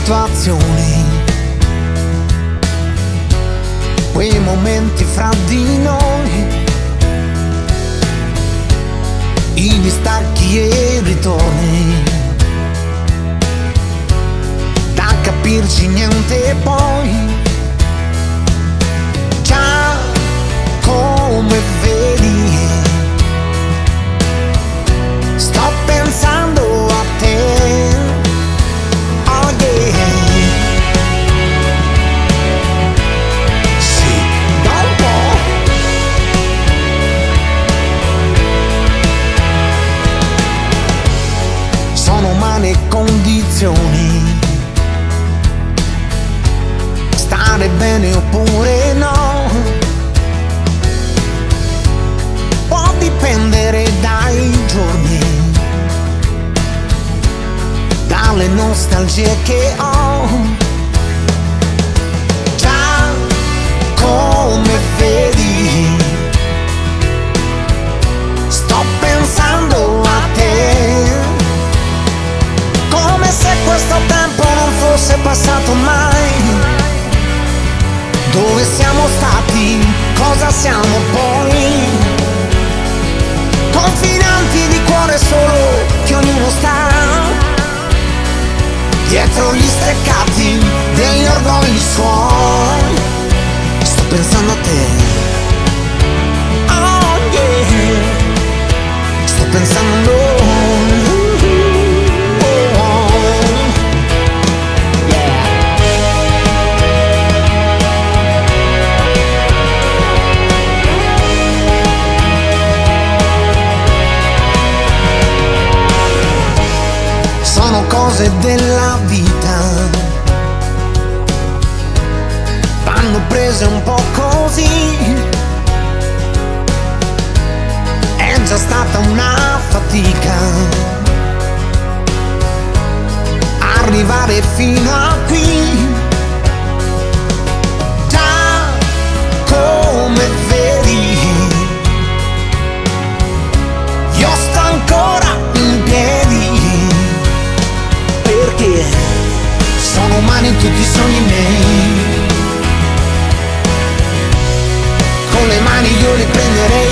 situazioni, quei momenti fra di noi, i distacchi e i ritorni, da capirci niente poi. Già come vedi, sto pensando a te. Oh yeah. Sì, da un po'. Sono umane condizioni, stare bene oppure no, può dipendere dai giorni, dalle nostalgie che ho. Già come vedi, sto pensando a te, come se questo tempo non fosse passato mai. Dove siamo stati, cosa siamo poi? Confinanti di cuore solo che ognuno sta dietro gli steccati degli orgogli suoi. Sto pensando a te. Oh yeah. Sto pensando a noi. Sono cose della vita, vanno prese un po' così. È già stata una fatica arrivare fino a qui. Già come vedi, io sto ancora in piedi, perché sono umani tutti i sogni miei. Con le mani io li prenderei